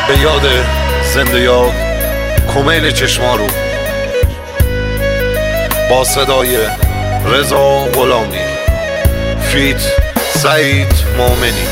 به یاد زنده یاد کمیل چشمارو با صدای رضا غلامی فیت سعید مومنی.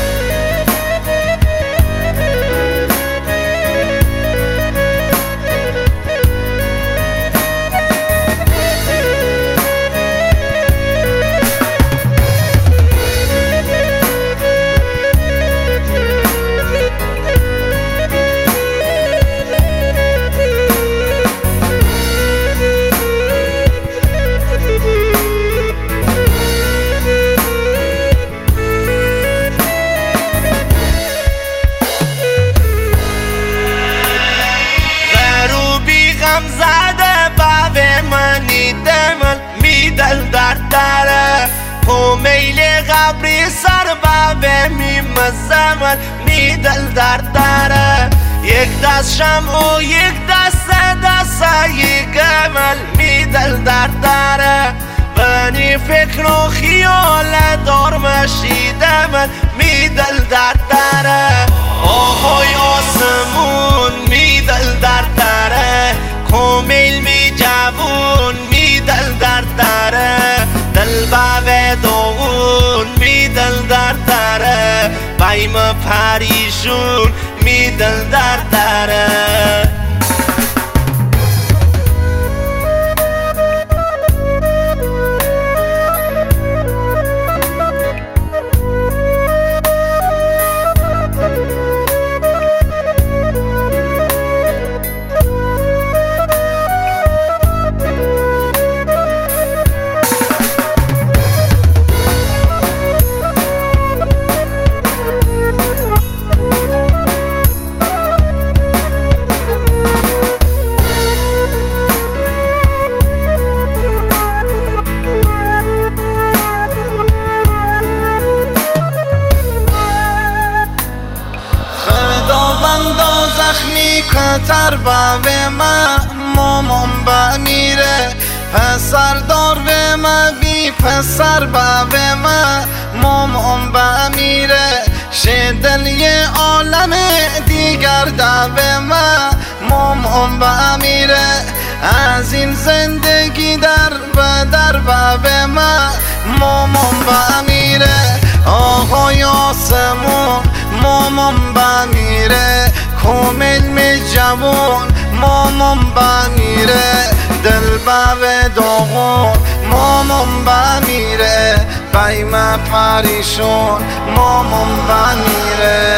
میل قبری سر بابه میمزمن میدل داره یک دست شم و یک دست گمل میدل داره بنی فکر و خیال دار مشیده من میدل داره آهای آسمون میدل داره کمیل می جوون میدل داره دل بابه داغون میدل داره بایم پریشون میدل داره. زخمی کتر بابه من مامان بمیره پسر دار به من بی پسر بابه من مامان بمیره شدل یه عالم دیگر دابه من مامان بمیره از این زندگی در بدر بابه من مامان بمیره آهای آسمون مامان بمیره کمیل می جوون مامان بمیره دل بابه داغون مامان بمیره بایم پریشون مامان بمیره.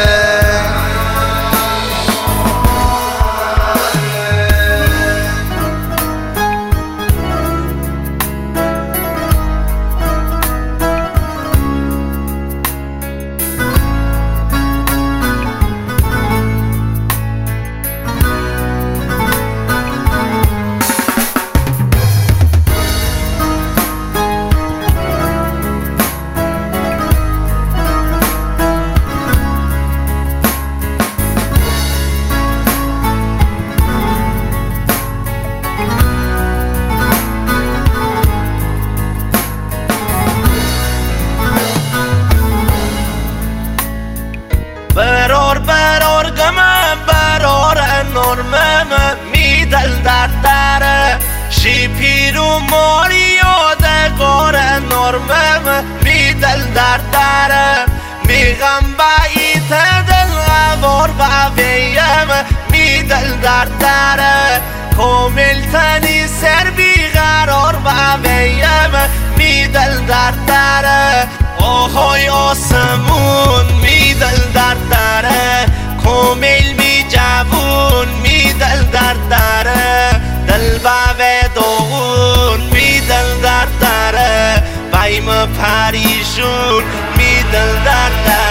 برار گمه برار نرمه میدل داره شی پیرو ماری یادگار نرمه میدل داره میغم بایت دل غوار بابیم میدل داره کامل تنی سر بیقرار بابیم میدل داره آهای آسمون میدل داره کمیل می جوون میدل داره دل بابه داغون میدل داره بایم پریشون میدل داره.